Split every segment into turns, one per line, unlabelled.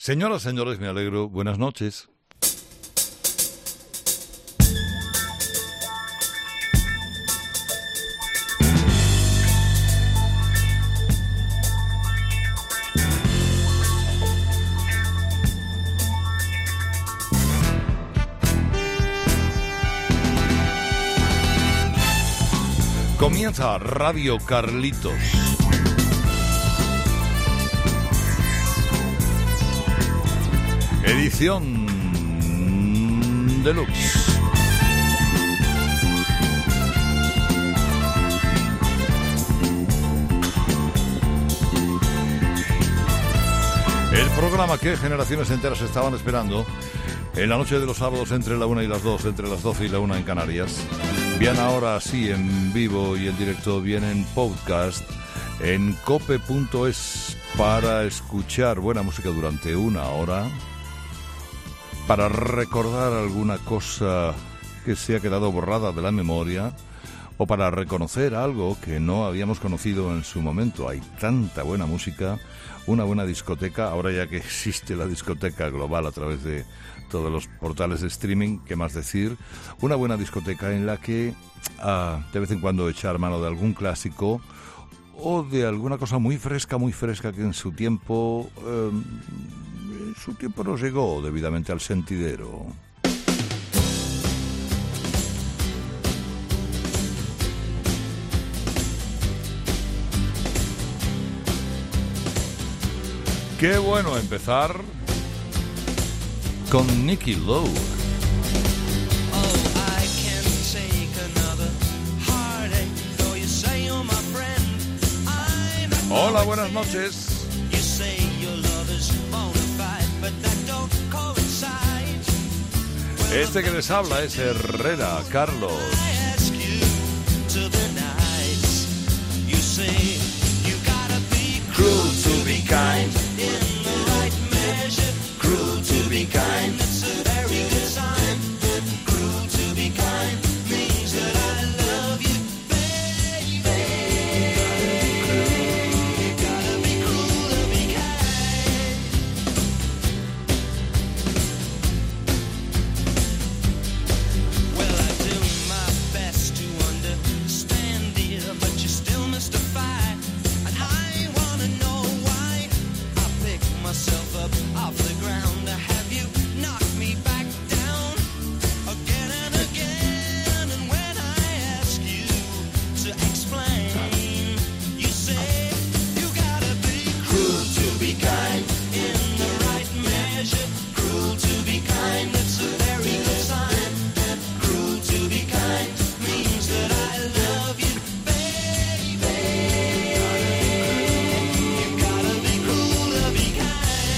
Señoras, señores, me alegro. Buenas noches. Comienza Radio Carlitos. Edición Deluxe. El programa que generaciones enteras estaban esperando en la noche de los sábados entre la 1 y las 2, entre las 12 y la 1 en Canarias. Bien ahora sí, en vivo y en directo, bien en podcast, en cope.es, para escuchar buena música durante una hora, para recordar alguna cosa que se ha quedado borrada de la memoria, o para reconocer algo que no habíamos conocido en su momento. Hay tanta buena música, una buena discoteca, ahora ya que existe la discoteca global a través de todos los portales de streaming, ¿qué más decir? Una buena discoteca en la que de vez en cuando echar mano de algún clásico o de alguna cosa muy fresca que en su tiempo no llegó debidamente al sentidero. Qué bueno empezar con Nicky Lowe. Hola, buenas noches. Este que les habla es Herrera Carlos. Cruel to be kind, in the right measure. Cruel to be kind, it's a very good sign. Cruel to be kind means that I love you, baby. You gotta be cruel to be kind. Well, I do my best to understand, dear, but you're still mystified. Myself up off the ground to have you knock me back down again and again. And when I ask you to explain, you say you gotta be cruel to be kind, in the right measure. Cruel to be kind, it's a very good sign. Cruel to be kind means that I love you, baby. You gotta be cruel to be kind.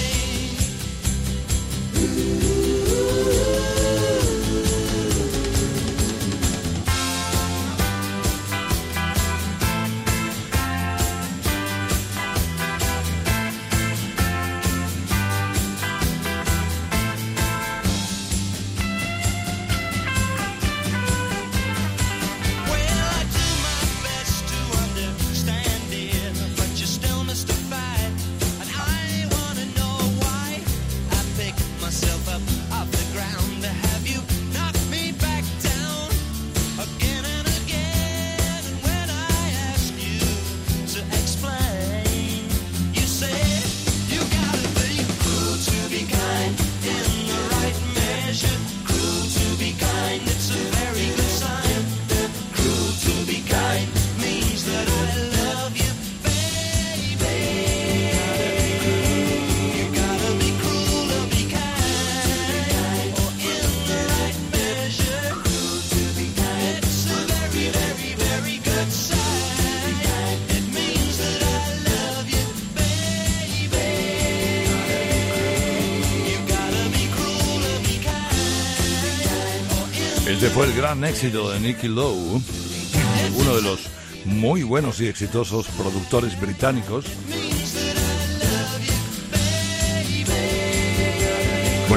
Este fue el gran éxito de Nicky Lowe, uno de los muy buenos y exitosos productores británicos. Bueno,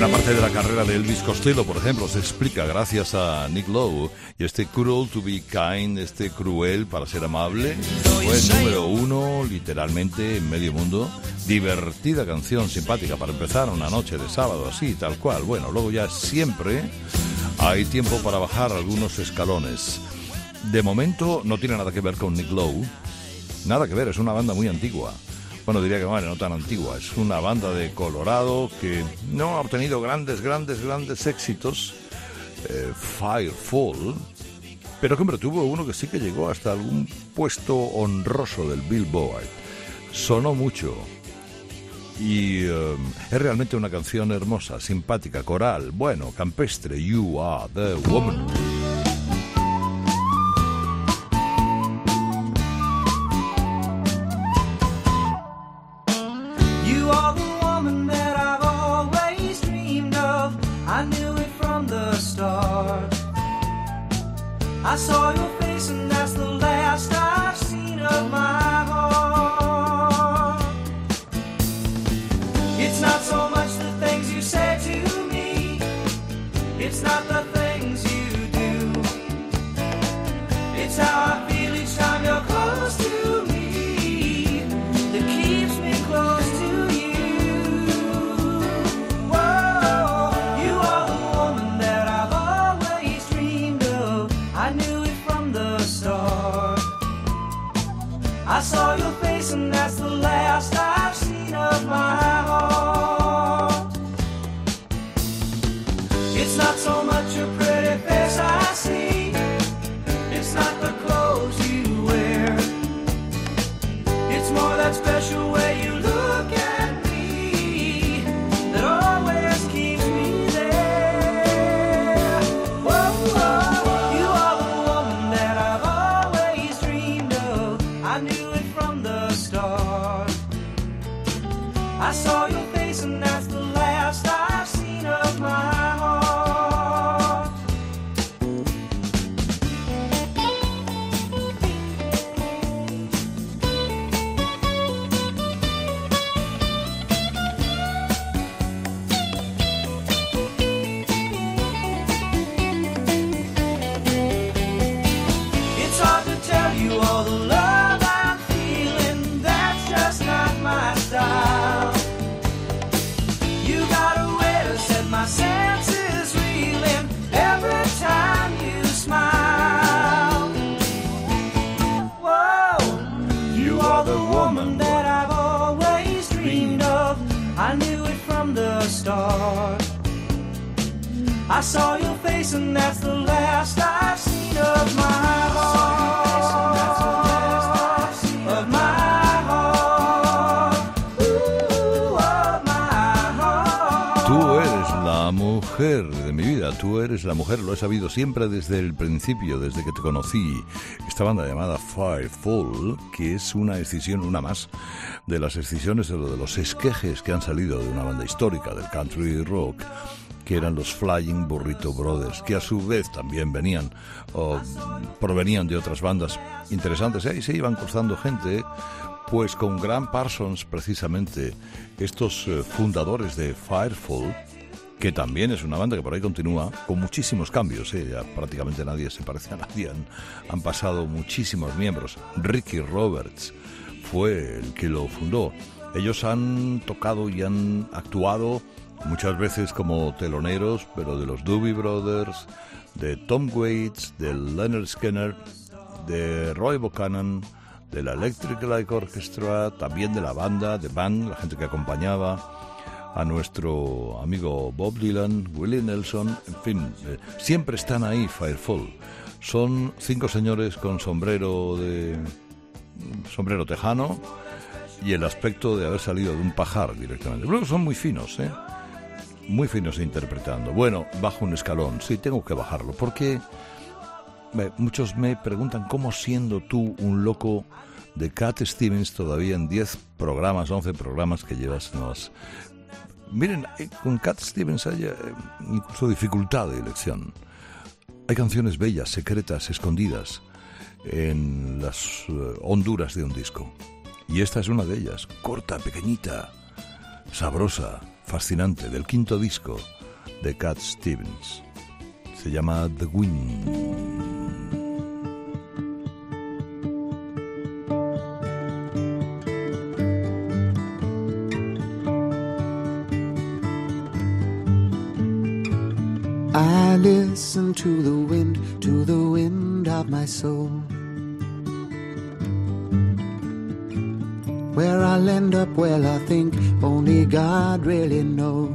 Buena parte de la carrera de Elvis Costello, por ejemplo, se explica gracias a Nick Lowe y este Cruel to be Kind, este cruel para ser amable, fue el número 1 literalmente en medio mundo. Divertida canción, simpática para empezar una noche de sábado así, tal cual. Bueno, luego ya siempre hay tiempo para bajar algunos escalones. De momento no tiene nada que ver con Nick Lowe, nada que ver, es una banda muy antigua. Bueno, diría que vale, no tan antigua. Es una banda de Colorado que no ha obtenido grandes éxitos. Firefall. Pero que, hombre, tuvo uno que sí que llegó hasta algún puesto honroso del Billboard. Sonó mucho. Y es realmente una canción hermosa, simpática, coral, bueno, campestre. You are the woman.
I saw your face and that's the last I've seen of my heart. It's not so much the things you say to me, it's not the things you do, it's how I feel each time you're close to me that keeps me close to you. Whoa, you are the woman that I've always dreamed of. I knew it from the start. I saw your face and that's the last I've seen of my heart. It's not so much your pretty face I see, it's not the clothes you wear, it's more that special way you look at me that always keeps me there. Whoa, whoa, you are the woman that I've always dreamed of. I knew it from the start. I saw your face and that's the last I've seen of my heart. It's hard to tell you all the love I'm feeling, that's just not my style. You got a way to set my senses reeling every time you smile. Whoa, you are the woman that I've always dreamed of. I knew it from the start. I saw your face and that's the last I've seen of my heart. Of my heart. Ooh, of my heart.
Tú eres la mujer de mi vida, tú eres la mujer, lo he sabido siempre desde el principio, desde que te conocí. Esta banda llamada Firefall, que es una escisión, una más de las escisiones de los esquejes que han salido de una banda histórica del country rock, que eran los Flying Burrito Brothers, que a su vez también venían o provenían de otras bandas interesantes. Ahí se iban cruzando gente, pues con Graham Parsons, precisamente, estos fundadores de Firefall, que también es una banda que por ahí continúa, con muchísimos cambios, ya prácticamente nadie se parece a nadie, han pasado muchísimos miembros. Ricky Roberts fue el que lo fundó. Ellos han tocado y han actuado muchas veces como teloneros, pero de los Doobie Brothers, de Tom Waits, de Leonard Skinner, de Roy Buchanan, de la Electric Light Orchestra, también de la banda, de Band, la gente que acompañaba a nuestro amigo Bob Dylan, Willie Nelson, en fin, siempre están ahí Firefall. Son 5 señores con sombrero tejano y el aspecto de haber salido de un pajar directamente. Luego son muy finos, muy finos interpretando. Bueno, bajo un escalón, sí, tengo que bajarlo, porque muchos me preguntan cómo, siendo tú un loco de Cat Stevens, todavía en 10 programas, 11 programas que llevas, miren, con Cat Stevens hay incluso dificultad de elección. Hay canciones bellas, secretas, escondidas en las honduras de un disco. Y esta es una de ellas, corta, pequeñita, sabrosa, fascinante, del 5º disco de Cat Stevens. Se llama The Wind.
I listen to the wind of my soul. Where I'll end up, well, I think only God really knows.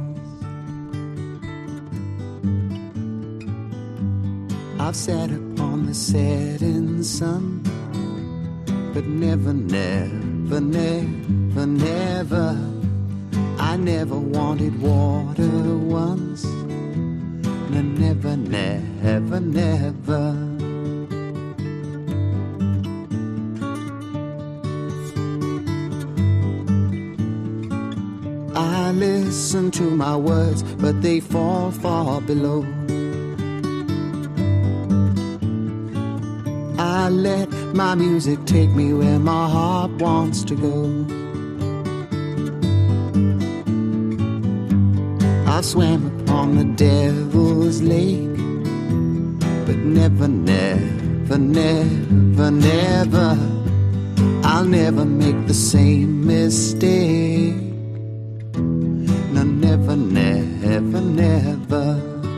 I've sat upon the setting sun, but never, never, never, never, I never wanted water once. Never, never, never. I listen to my words, but they fall far below. I let my music take me where my heart wants to go. I've swam upon the devil's lake, but never, never, never, never, I'll never make the same mistake. No, never, never, never.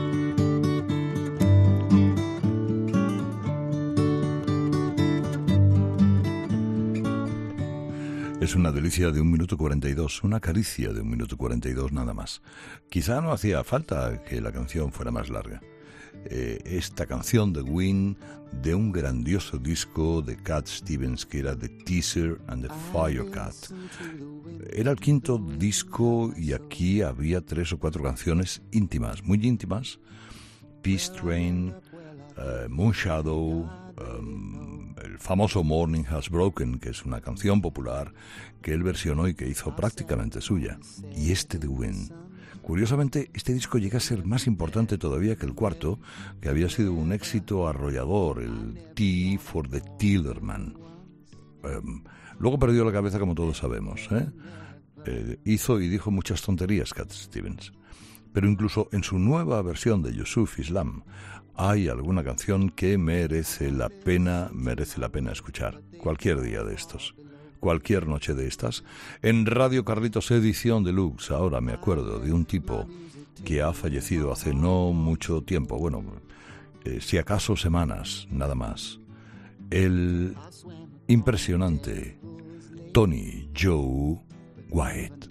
Es una delicia de 1 minuto 42, una caricia de 1 minuto 42 nada más. Quizá no hacía falta que la canción fuera más larga. Esta canción de Wind, de un grandioso disco de Cat Stevens que era The Teaser and the Firecat. Era el 5º disco y aquí había 3 o 4 canciones íntimas, muy íntimas. Peace Train, Moonshadow, el famoso Morning Has Broken, que es una canción popular que él versionó y que hizo prácticamente suya. Y este de Wind. Curiosamente, este disco llega a ser más importante todavía que el 4, que había sido un éxito arrollador, el Tea for the Tillerman. Luego perdió la cabeza, como todos sabemos. Hizo y dijo muchas tonterías Cat Stevens. Pero incluso en su nueva versión de Yusuf Islam hay alguna canción que merece la pena escuchar. Cualquier día de estos, cualquier noche de estas. En Radio Carlitos Edición Deluxe, ahora me acuerdo de un tipo que ha fallecido hace no mucho tiempo, bueno, si acaso semanas, nada más. El impresionante Tony Joe White.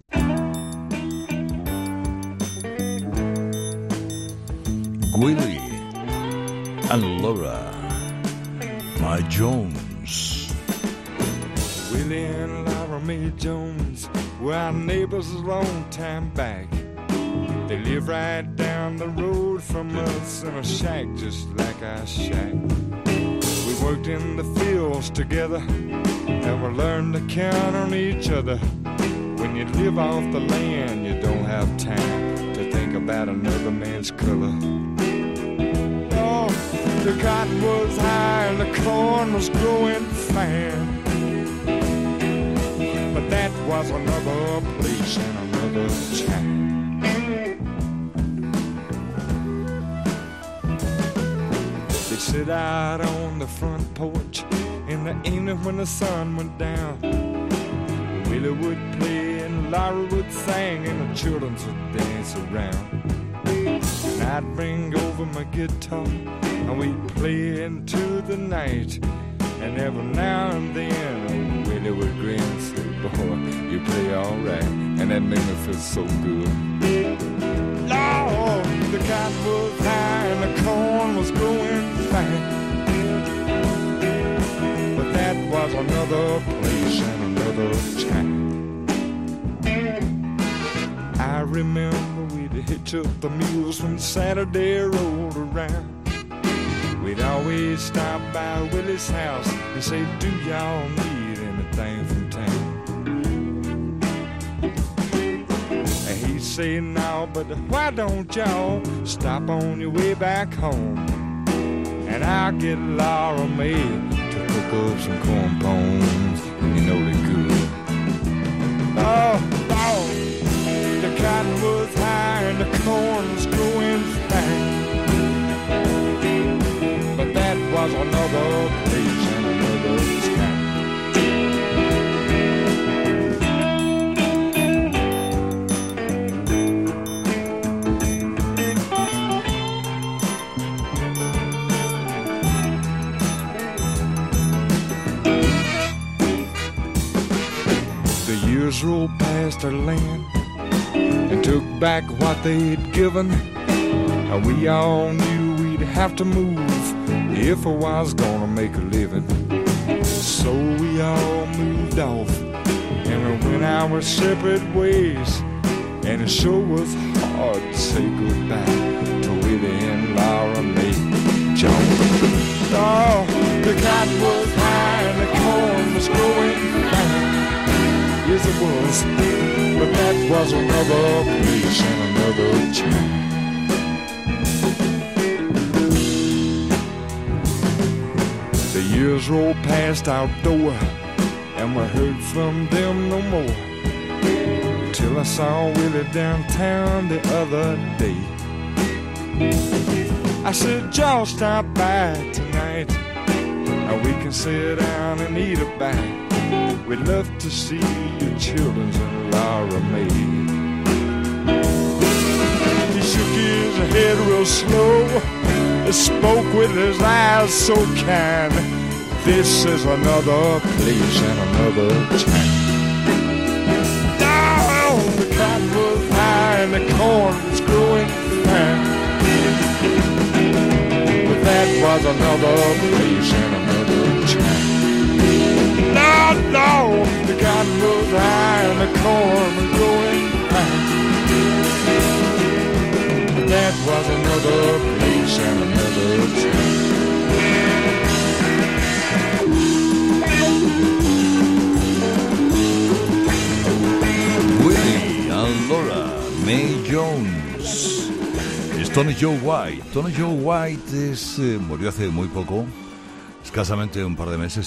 Willie and Laura, Mae Jones.
Willie and Laura Mae Jones were our neighbors a long time back. They live right down the road from us in a shack just like our shack. We worked in the fields together and we learned to count on each other. When you live off the land, you don't have time to think about another man's color. The cotton was high and the corn was growing fine. But that was another place and another time. They sit out on the front porch in the evening when the sun went down. Willie would play and Laura would sing and the children would dance around. And I'd bring over my guitar and we'd play into the night. And every now and then Willie would grin and say, boy, you play all right. And that made me feel so good. Lord, the cotton was high and the corn was growing fine. But that was another place and another time. I remember we'd hitch up the mules when Saturday rolled around. We'd always stop by Willie's house and say, do y'all need anything from town? And he'd say, no, but why don't y'all stop on your way back home? And I'll get Laura Mae to cook up some corn pones, and you know they're good. Oh, the cotton was high and the corn was growing past our land and took back what they'd given. And we all knew we'd have to move if I was gonna make a living. So we all moved off and we went our separate ways. And it sure was hard to say goodbye to Willie and Laura Mae Jones. Oh, the cotton was high and the corn was growing fine. Yes, it was, but that was another place and another time. The years rolled past our door and we heard from them no more. Till I saw Willie downtown the other day. I said, Joe, stop by tonight, and we can sit down and eat a bite. We'd love to see your children's and Laura Mae. He shook his head real slow, spoke with his eyes so kind. This is another place and another time. The cotton was high and the corn was growing fine. But that was another place and another time. No, the cotton was high and the corn was growing fine. But that was another place and another time.
Laura Mae Jones. Es Tony Joe White. Tony Joe White murió hace muy poco, escasamente un par de meses,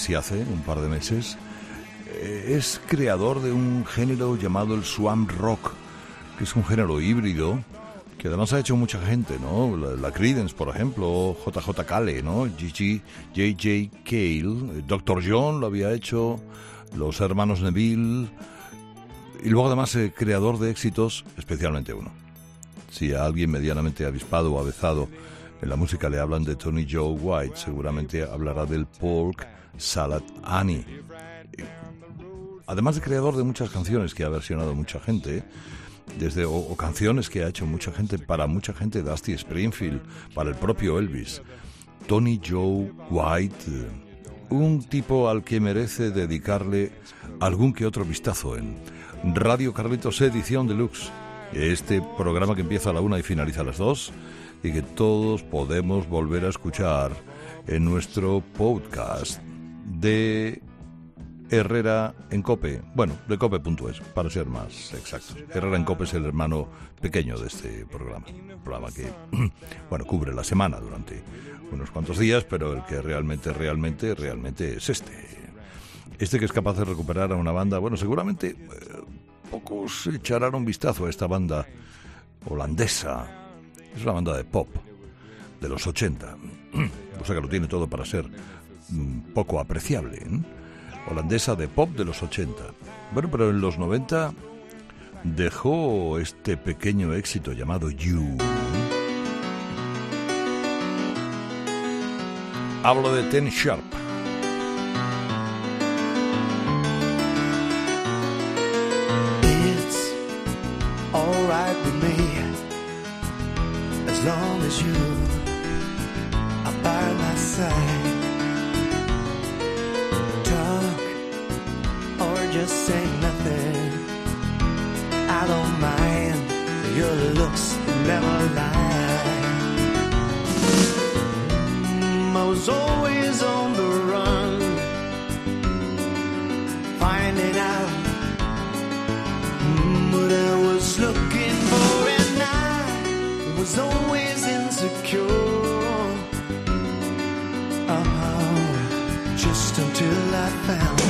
Es creador de un género llamado el swamp rock, que es un género híbrido que además ha hecho mucha gente, ¿no? La Creedence, por ejemplo, JJ Cale, ¿no? J.J. Cale, Dr. John lo había hecho, los hermanos Neville. Y luego además creador de éxitos, especialmente uno. Si a alguien medianamente avispado o avezado en la música le hablan de Tony Joe White, seguramente hablará del Pork Salad Annie. Además de creador de muchas canciones que ha versionado mucha gente, o canciones que ha hecho mucha gente, para mucha gente, Dusty Springfield, para el propio Elvis. Tony Joe White, un tipo al que merece dedicarle algún que otro vistazo en Radio Carlitos edición deluxe, este programa que empieza a la 1 y finaliza a las 2 y que todos podemos volver a escuchar en nuestro podcast de Herrera en Cope, de cope.es para ser más exactos. Herrera en Cope es el hermano pequeño de este programa, un programa que cubre la semana durante unos cuantos días, pero el que realmente es este que es capaz de recuperar a una banda. Seguramente pocos echarán un vistazo a esta banda holandesa. Es una banda de pop de los 80, o sea que lo tiene todo para ser poco apreciable, ¿eh? Holandesa de pop de los 80. Pero en los 90 dejó este pequeño éxito llamado You. Hablo de Ten Sharp.
As long as you are by my side, talk or just say nothing, I don't mind, your looks never lie. I was always on the run, finding out what I was looking for, and I was always insecure. Just until I found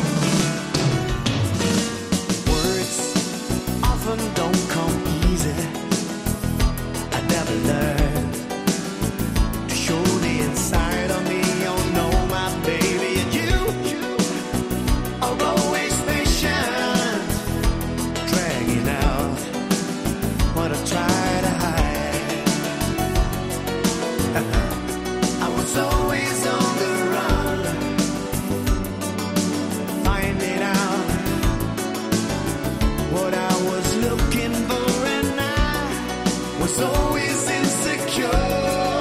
words often don't come easy. I never learned to show the inside of me. Oh no, my baby, and you are always patient, dragging out what I try to hide. I was always on the run, was always insecure.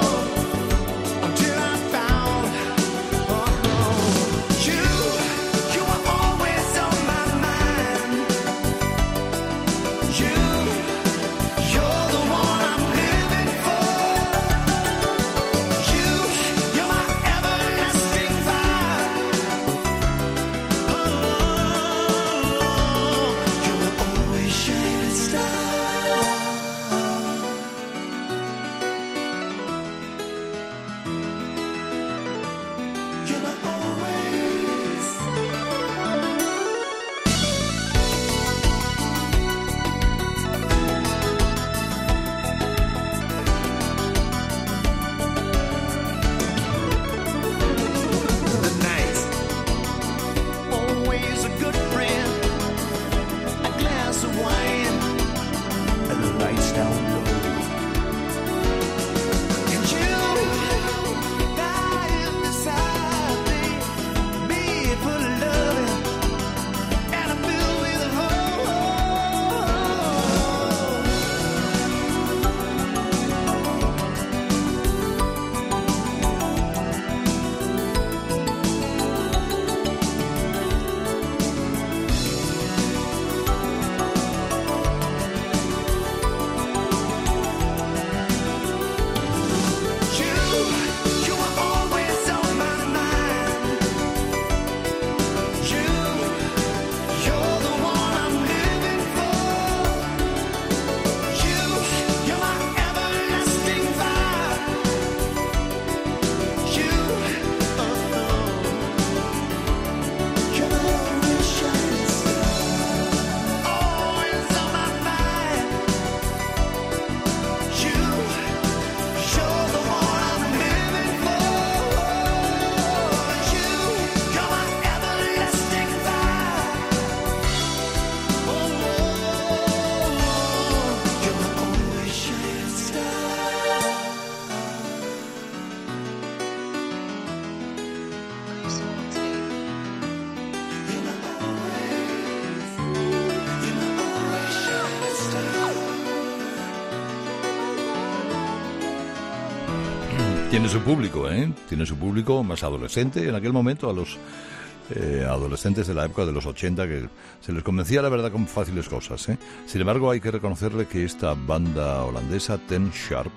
Tiene su público, ¿eh? Tiene su público más adolescente. En aquel momento a los adolescentes de la época de los 80 que se les convencía la verdad con fáciles cosas, ¿eh? Sin embargo, hay que reconocerle que esta banda holandesa, Ten Sharp,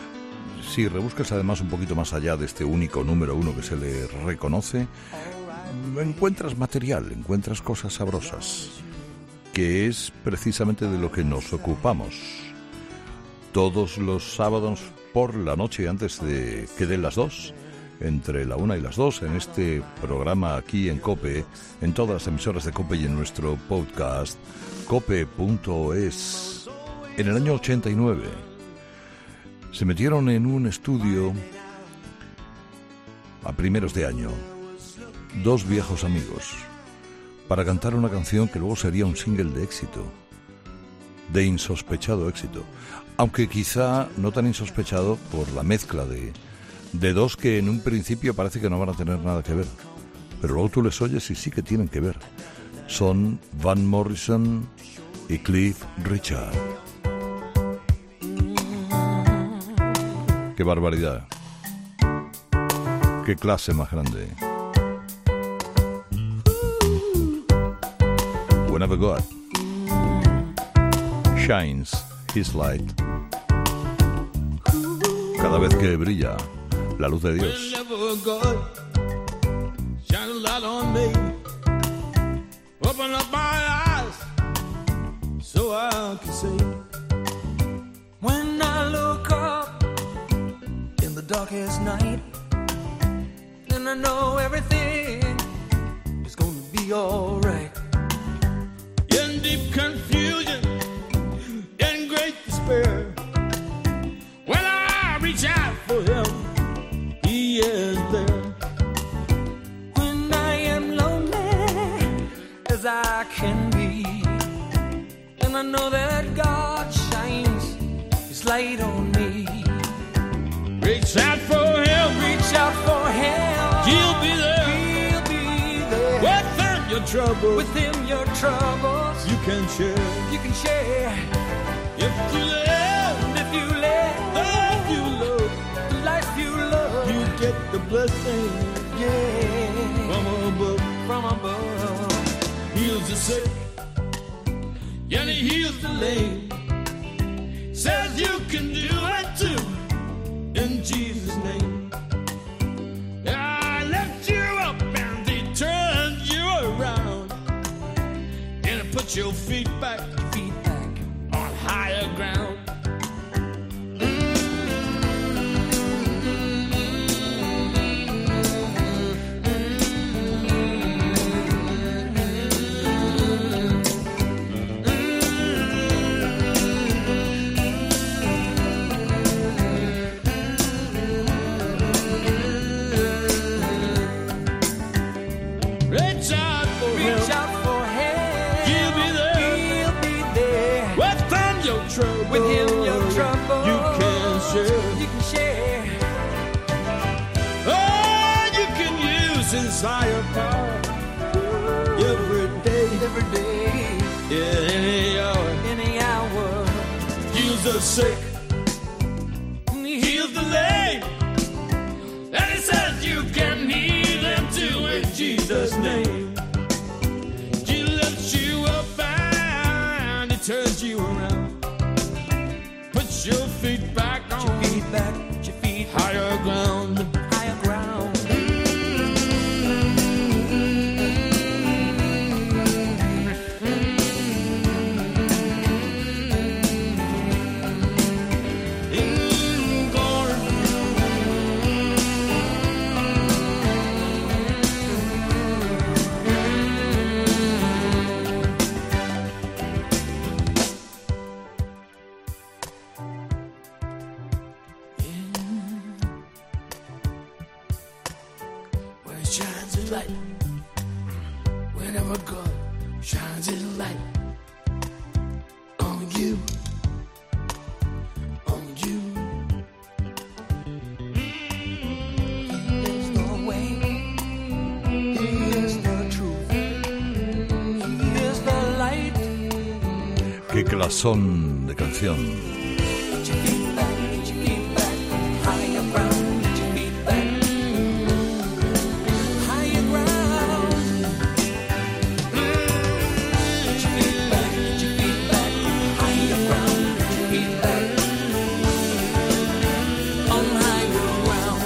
si rebuscas además un poquito más allá de este único número uno que se le reconoce, encuentras material, encuentras cosas sabrosas, que es precisamente de lo que nos ocupamos todos los sábados por la noche antes de que den las 2, entre la 1 y las 2, en este programa aquí en COPE, en todas las emisoras de COPE y en nuestro podcast cope.es. En el año 89 se metieron en un estudio a primeros de año dos viejos amigos para cantar una canción que luego sería un single de éxito, de insospechado éxito, aunque quizá no tan insospechado por la mezcla de dos que en un principio parece que no van a tener nada que ver, pero luego tú les oyes y sí que tienen que ver. Son Van Morrison y Cliff Richard. ¡Qué barbaridad! ¡Qué clase más grande! Whenever God shines His light, cada vez que brilla la luz de Dios.
Whenever God shine a light on me, open up my eyes so I can see.
When I look up in the darkest night, then I know everything is gonna be alright.
In deep confusion, in great despair, when I reach out for Him, He is there.
When I am lonely as I can be, and I know that God shines His light on me.
Reach out for Him,
Reach out for Him,
He'll be there.
He'll be there.
With Him your troubles,
With Him your troubles
you can share.
you can share.
If you live,
And if you let
sick, and he heals the lame. Says you can do it too, in Jesus' name. I lift you up and he turns you around, and he puts your feet back on higher ground.
Reach out for help.
He'll be there.
He'll be there.
Within your trouble,
With him, your trouble
you can share.
You can share.
Oh, you can use his higher power every day,
Every day,
yeah,
any hour.
heals the sick, heals the lame, and he says you can heal them too in Jesus' name. He lifts you up and he turns you around, puts your feet back on
Put your feet
higher ground.
higher ground.
When it shines his light, whenever God shines his light on you, on you.
There's no way. Here's the truth. Here's the light.
Qué clasón de canción.
Put your feet back higher ground. Put your feet back higher ground. Put your feet back higher ground. Put your feet back on higher ground.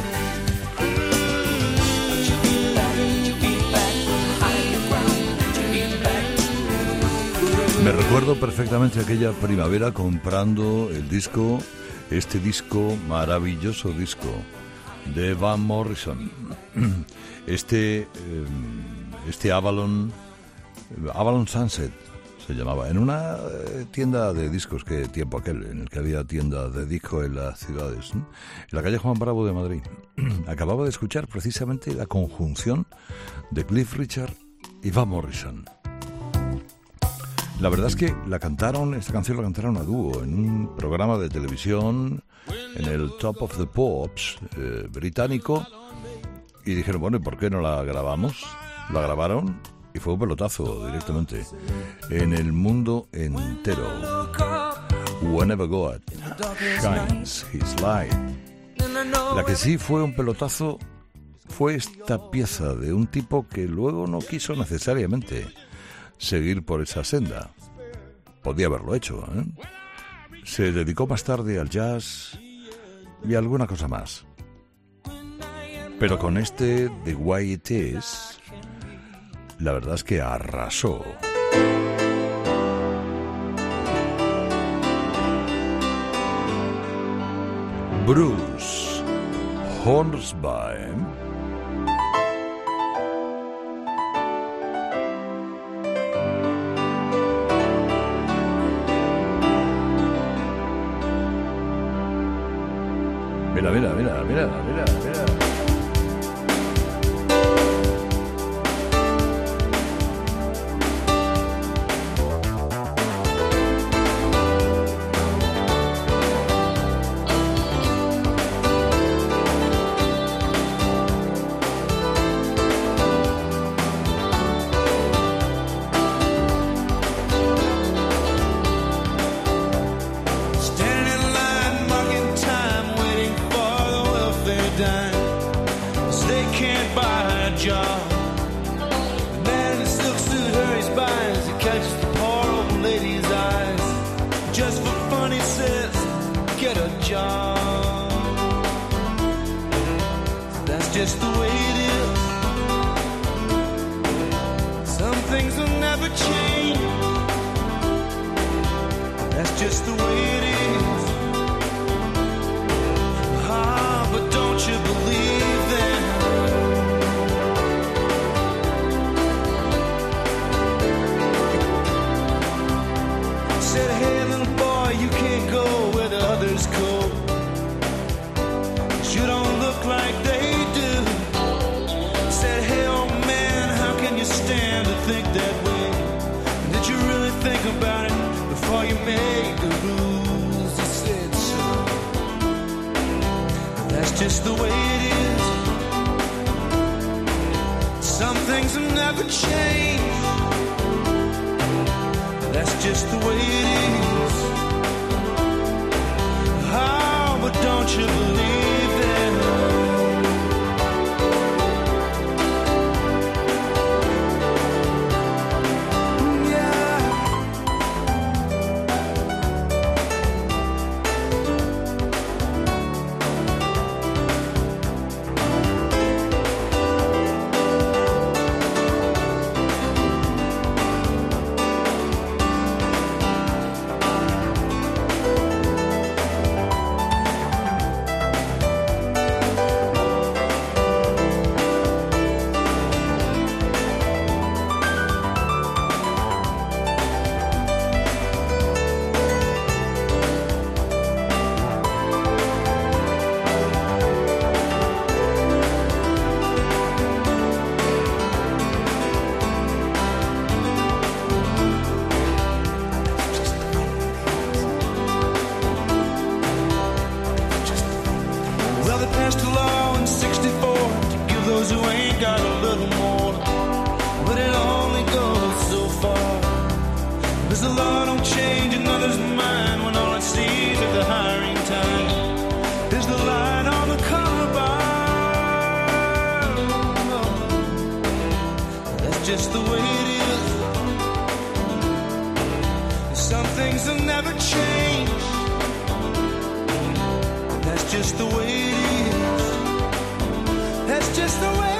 Put your feet back higher ground. Put your feet back.
Me recuerdo perfectamente aquella primavera comprando el disco, este disco, maravilloso disco de Van Morrison. Este Avalon Sunset se llamaba, en una tienda de discos, que tiempo aquel, en el que había tienda de disco en las ciudades, ¿no? En la calle Juan Bravo de Madrid. Acababa de escuchar precisamente la conjunción de Cliff Richard y Van Morrison. La verdad es que esta canción la cantaron a dúo en un programa de televisión, en el Top of the Pops británico, y dijeron, bueno, ¿y por qué no la grabamos? La grabaron y fue un pelotazo directamente en el mundo entero. Whenever God shines his light. La que sí fue un pelotazo fue esta pieza de un tipo que luego no quiso necesariamente seguir por esa senda. Podía haberlo hecho, ¿eh? Se dedicó más tarde al jazz y a alguna cosa más. Pero con este The Way It Is, la verdad es que arrasó. Bruce Hornsby. Mira.
Job. The man in the silk suit hurries by
charm. That's just the way it is. Some things will never change. That's just the way it is. Ah, but don't you believe them? Said, hey little boy, you can't go where the others go. You don't look like they do. Said, hey old man, how can you stand to think that way? Did you really think about it before you made the rules? He said so. That's just the way it is. Some things have never changed. That's just the way it is. Oh, but don't you believe them? Just the way it is. Some things will never change. That's just the way it is. That's just the way it is.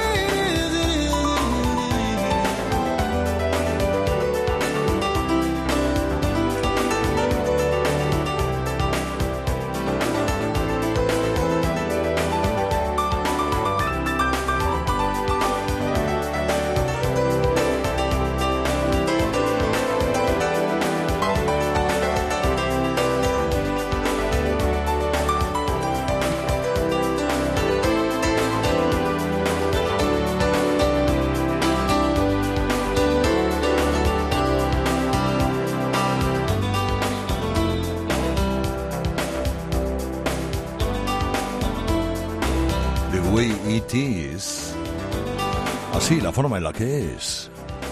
It is. Así, la forma en la que es.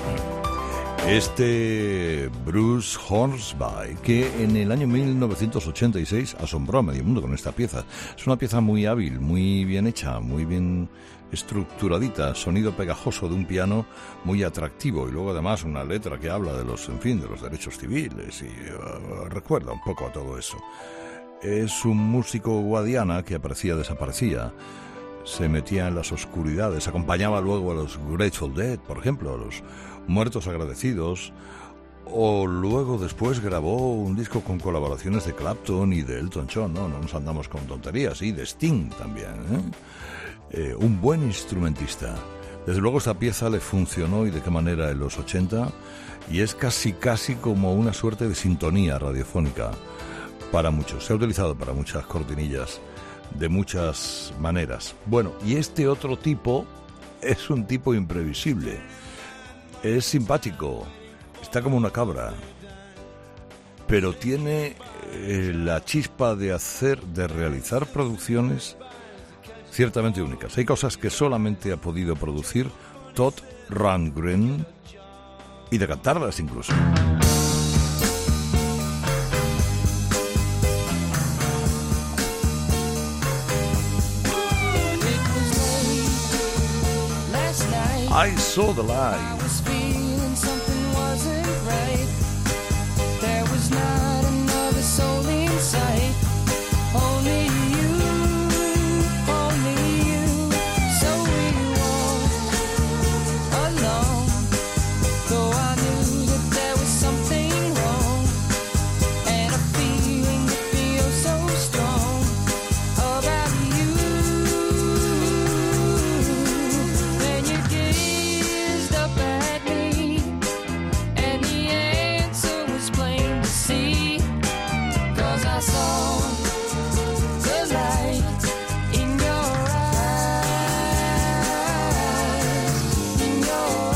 Este Bruce Hornsby, que en el año 1986 asombró a medio mundo con esta pieza. Es una pieza muy hábil, muy bien hecha, muy bien estructuradita, sonido pegajoso de un piano muy atractivo y luego además una letra que habla de los, en fin, de los derechos civiles y recuerda un poco a todo eso. Es un músico guadiana que aparecía, desaparecía. Se metía en las oscuridades, acompañaba luego a los Grateful Dead, por ejemplo, a los Muertos Agradecidos, o luego después grabó un disco con colaboraciones de Clapton y de Elton John, no nos andamos con tonterías, y de Sting también, un buen instrumentista. Desde luego esta pieza le funcionó y de qué manera en los 80, y es casi como una suerte de sintonía radiofónica para muchos, se ha utilizado para muchas cortinillas de muchas maneras. Bueno, y este otro tipo es un tipo imprevisible. Es simpático, está como una cabra, pero tiene la chispa de realizar producciones ciertamente únicas. Hay cosas que solamente ha podido producir Todd Rundgren y de cantarlas incluso. I saw the light.
I was feeling something wasn't right. There was not another soul in sight. Only you, so we walked alone. Though I knew that there was something wrong, and a feeling that feels so strong about you. Then you gazed up at me, and the answer was plain to see. 'Cause I saw the light in your eyes, in your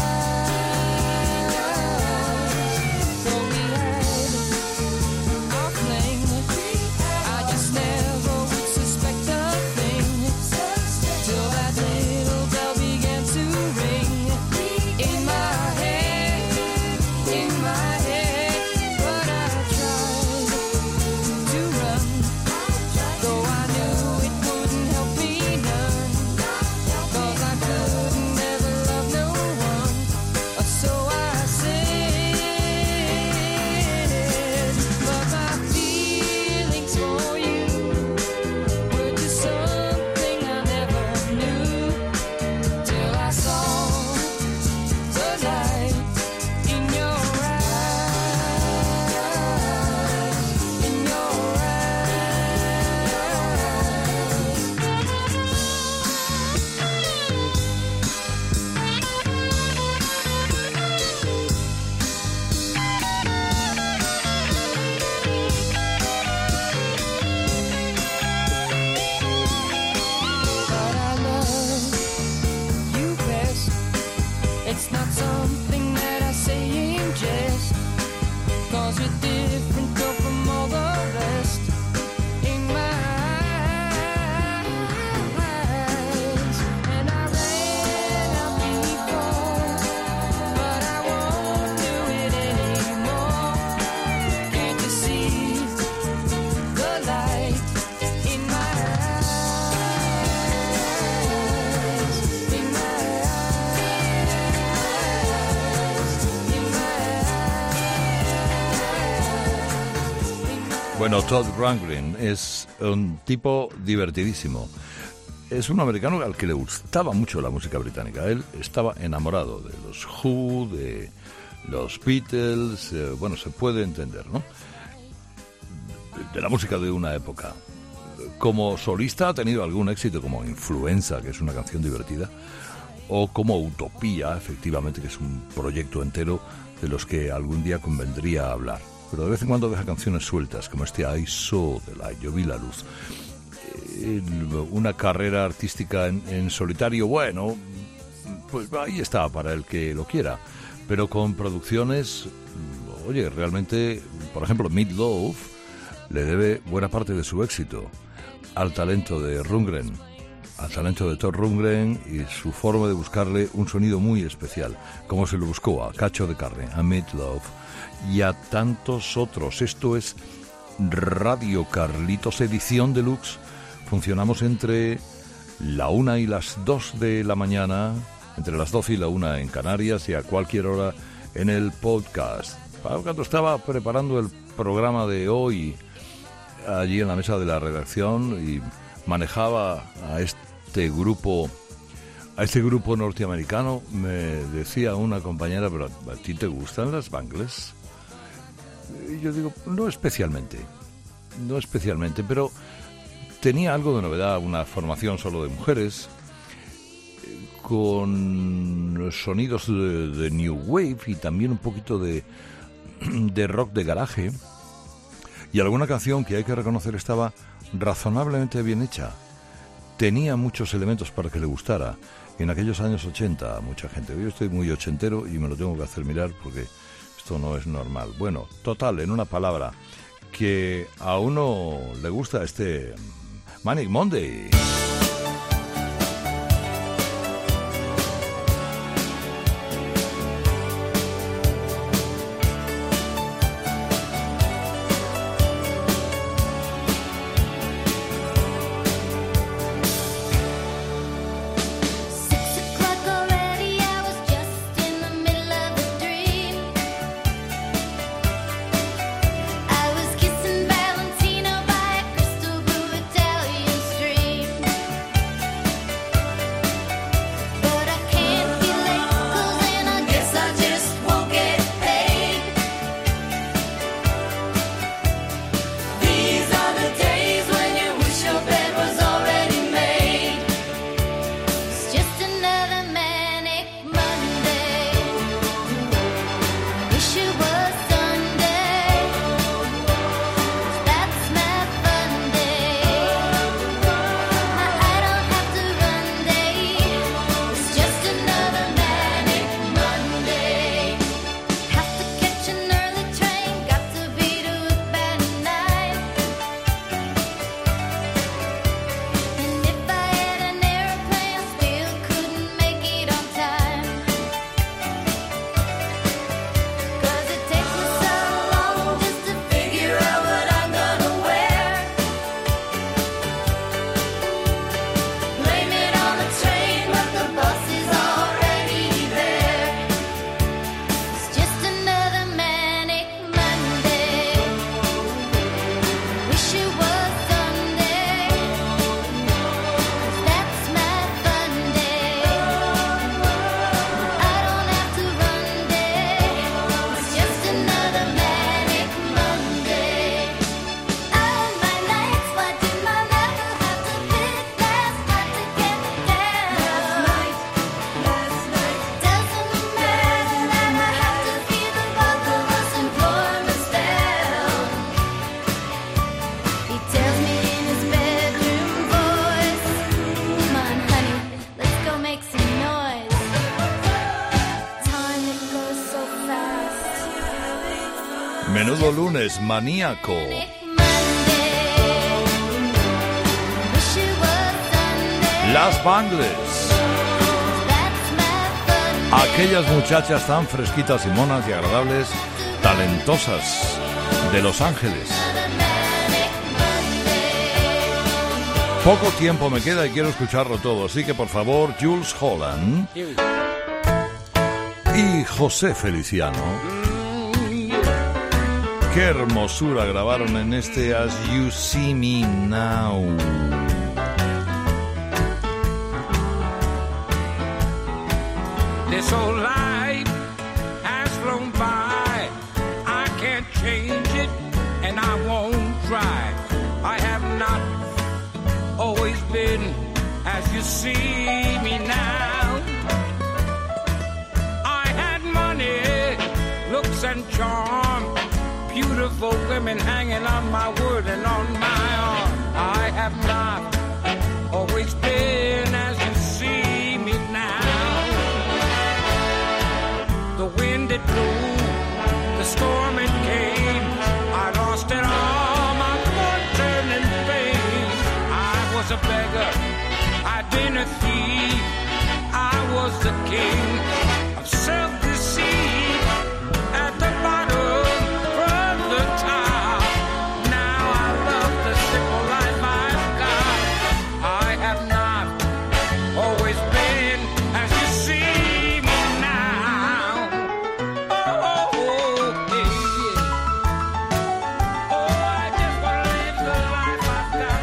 eyes. So we had our fling. I just never would suspect a thing till that little bell began to ring in my head, in my head. But I tried to run, though I knew it wouldn't help me none. 'Cause I couldn't never love no one, so I said. But my feelings for you were just something I never knew, till I saw the light in your eyes, in your But I love you best. It's not something that I say in jest, 'cause you're different, girl, from all the rest. In my eyes, and I ran out before, but I won't do it anymore. Can't you see the light in my eyes, in my eyes, in my eyes?
Bueno, Todd Rundgren es un tipo divertidísimo. Es un americano al que le gustaba mucho la música británica. Él estaba enamorado de los Who, de los Beatles, bueno, se puede entender, ¿no? De la música de una época. Como solista ha tenido algún éxito, como Influenza, que es una canción divertida, o como Utopía, efectivamente, que es un proyecto entero de los que algún día convendría hablar. Pero de vez en cuando deja canciones sueltas, como este I Saw the Light, yo vi la luz. Una carrera artística en solitario, bueno, pues ahí está para el que lo quiera, pero con producciones, oye, realmente, por ejemplo, Meat Loaf le debe buena parte de su éxito al talento de Rundgren, al talento de Todd Rundgren y su forma de buscarle un sonido muy especial, como se lo buscó a Cacho de Carne, a Meat Loaf y a tantos otros. Esto es Radio Carlitos, edición deluxe. Funcionamos entre la 1 y las 2 de la mañana, entre las 12 y la 1 en Canarias y a cualquier hora en el podcast. Cuando estaba preparando el programa de hoy allí en la mesa de la redacción y manejaba a este grupo norteamericano, me decía una compañera, pero ¿a ti te gustan las Bangles? Y yo digo, no especialmente, pero tenía algo de novedad, una formación solo de mujeres, con sonidos de New Wave y también un poquito de rock de garaje, y alguna canción que hay que reconocer estaba razonablemente bien hecha. Tenía muchos elementos para que le gustara. En aquellos años 80, mucha gente. Yo estoy muy ochentero y me lo tengo que hacer mirar porque esto no es normal. Bueno, total, en una palabra, que a uno le gusta este Manic Monday.
I was kissing Valentino by a crystal blue
todo lunes, maníaco. Las Bangles. Aquellas muchachas tan fresquitas y monas y agradables, talentosas, de Los Ángeles. Poco tiempo me queda y quiero escucharlo todo, así que por favor, Jools Holland y José Feliciano. Qué hermosura grabaron en este As You See Me Now.
This old life has flown by. I can't change it, and I won't try. I have not always been as you see me now. I had money, looks and charm, beautiful women hanging on my word and on my arm. I have not always been as you see me now. The wind it blew, the storm it came, I lost it all, my fortune and fame. I was a beggar, I'd been a thief, I was the king of self-deceit. At the bottom, from the top, now I love the simple life I've got. I have not always been as you see me now. Oh, oh, oh, yeah. Oh, I just wanna live the life I've got.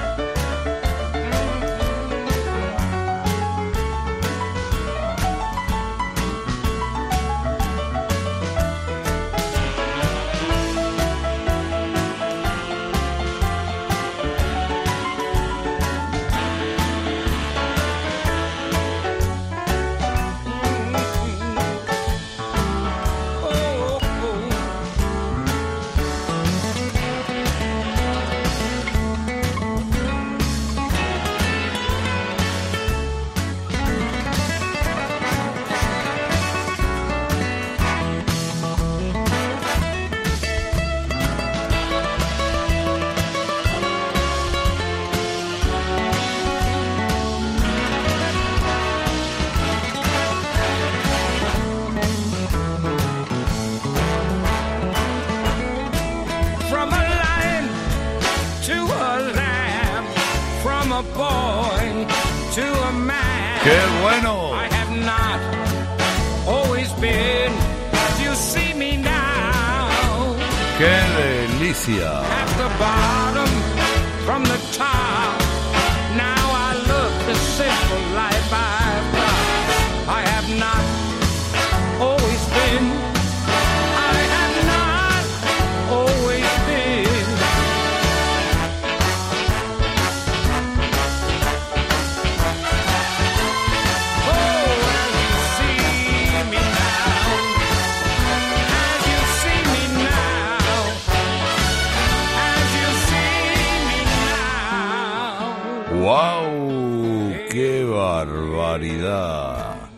From a lion to a lamb, from a boy to a man.
¡Qué bueno!
I have not always been as you see me now.
¡Qué delicia!
At the bottom, from the top, now I look the simple life I've got. I have not always been. I have not always been. Oh, as you see me now, as you see me now, as you see me now.
¡Wow! ¡Qué barbaridad!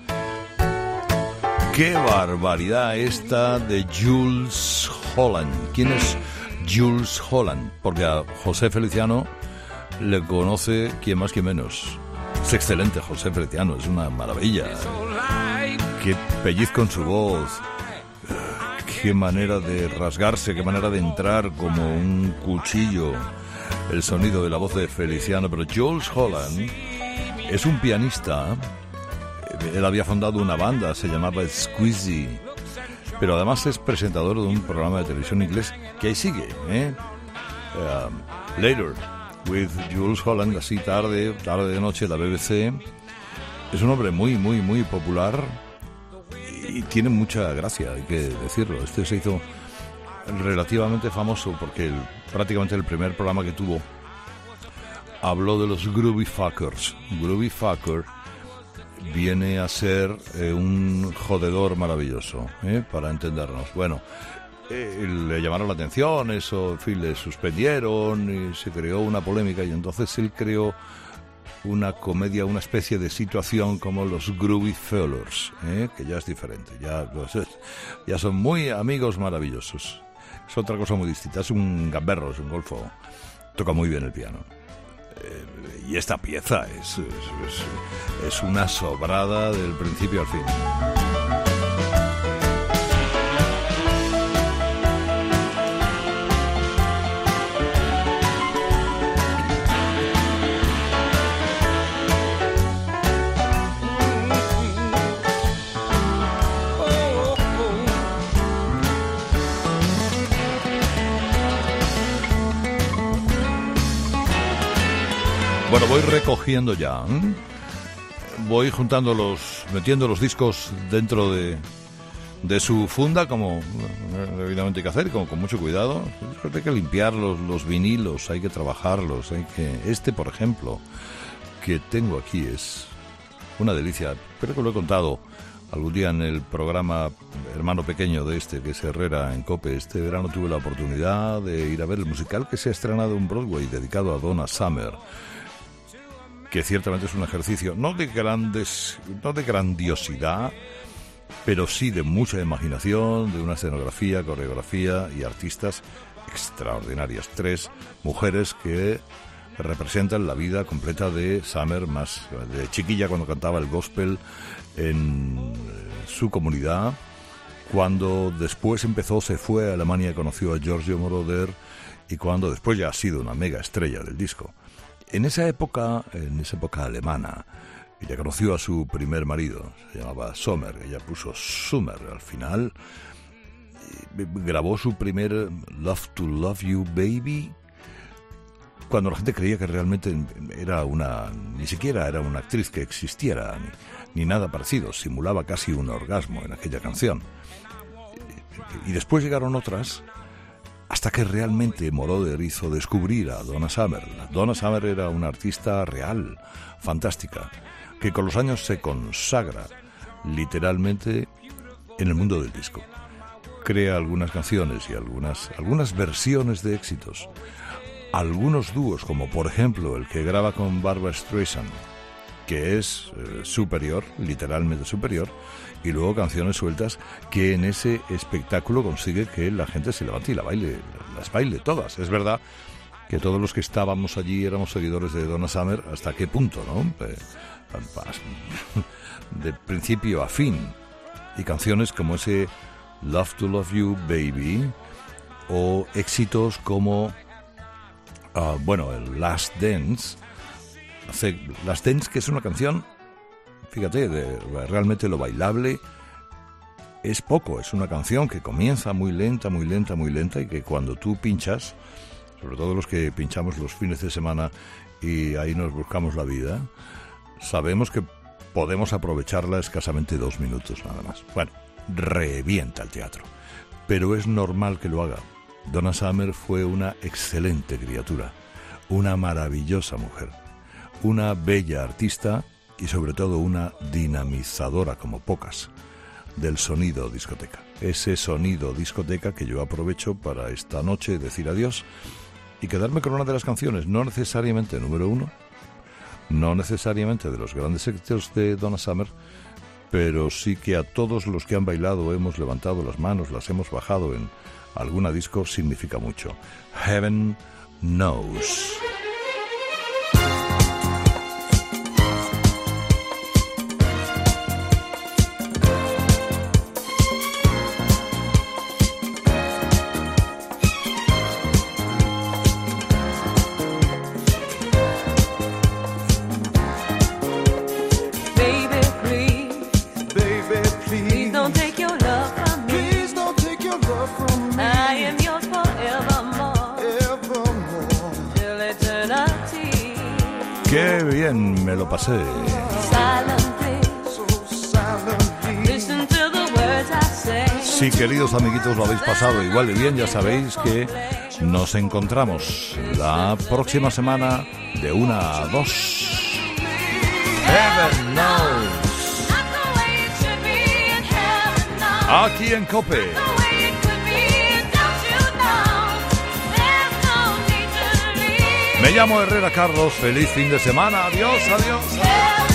¡Qué barbaridad esta de Jools Holland! ¿Quién es Jools Holland? Porque a José Feliciano le conoce quien más quien menos. Es excelente José Feliciano, es una maravilla. Qué pellizco en su voz, qué manera de rasgarse, qué manera de entrar como un cuchillo el sonido de la voz de Feliciano. Pero Jools Holland es un pianista. Él había fundado una banda, se llamaba Squeezy, pero además es presentador de un programa de televisión inglés que ahí sigue, Later with Jools Holland, así tarde de noche, la BBC. Es un hombre muy, muy, muy popular y tiene mucha gracia, hay que decirlo. Este se hizo relativamente famoso porque prácticamente el primer programa que tuvo habló de los Groovy Fuckers. Groovy Fucker viene a ser un jodedor maravilloso, para entendernos. Bueno, le llamaron la atención, eso, en fin, le suspendieron y se creó una polémica y entonces él creó una comedia, una especie de situación como los Groovy Fellers, que ya es diferente, ya son muy amigos maravillosos. es otra cosa muy distinta. Es un gamberro, es un golfo. Toca muy bien el piano. Y esta pieza es una sobrada del principio al fin. Bueno, voy recogiendo ya. Voy metiendo los discos dentro de su funda, como evidentemente hay que hacer, como con mucho cuidado. Hay que limpiar los vinilos, hay que trabajarlos. Por ejemplo, que tengo aquí es una delicia. Creo que lo he contado algún día en el programa hermano pequeño de que es Herrera en COPE. Este verano tuve la oportunidad de ir a ver el musical que se ha estrenado en Broadway, dedicado a Donna Summer, que ciertamente es un ejercicio no de grandiosidad, pero sí de mucha imaginación, de una escenografía, coreografía y artistas extraordinarias. 3 mujeres que representan la vida completa de Summer, más de chiquilla cuando cantaba el gospel en su comunidad, cuando después se fue a Alemania y conoció a Giorgio Moroder, y cuando después ya ha sido una mega estrella del disco. En esa época alemana, ella conoció a su primer marido, se llamaba Sommer, ella puso Summer al final, grabó su primer Love to Love You Baby, cuando la gente creía que realmente ni siquiera era una actriz que existiera, ni nada parecido, simulaba casi un orgasmo en aquella canción. Y después llegaron otras, hasta que realmente Moroder hizo descubrir a Donna Summer. Donna Summer era una artista real, fantástica, que con los años se consagra literalmente en el mundo del disco. Crea algunas canciones y algunas versiones de éxitos, algunos dúos, como por ejemplo el que graba con Barbra Streisand, que es superior, literalmente superior, y luego canciones sueltas que en ese espectáculo consigue que la gente se levante y las baile todas. Es verdad que todos los que estábamos allí éramos seguidores de Donna Summer, hasta qué punto, ¿no? De principio a fin. Y canciones como ese Love to Love You Baby, o éxitos como el Last Dance. Last Dance, que es una canción, fíjate, realmente lo bailable es poco. Es una canción que comienza muy lenta, y que cuando tú pinchas, sobre todo los que pinchamos los fines de semana y ahí nos buscamos la vida, sabemos que podemos aprovecharla escasamente 2 minutos nada más. Bueno, revienta el teatro, pero es normal que lo haga. Donna Summer fue una excelente criatura, una maravillosa mujer, una bella artista y sobre todo una dinamizadora como pocas del sonido discoteca. Ese sonido discoteca que yo aprovecho para esta noche decir adiós y quedarme con una de las canciones, no necesariamente número 1, no necesariamente de los grandes éxitos de Donna Summer, pero sí que a todos los que han bailado hemos levantado las manos, las hemos bajado en alguna disco, significa mucho. Heaven Knows. Qué bien me lo pasé. Sí, queridos amiguitos, lo habéis pasado igual de bien. Ya sabéis que nos encontramos la próxima semana de 1 a 2. Heaven Knows. Aquí en COPE. Me llamo Herrera Carlos, feliz fin de semana, adiós, adiós.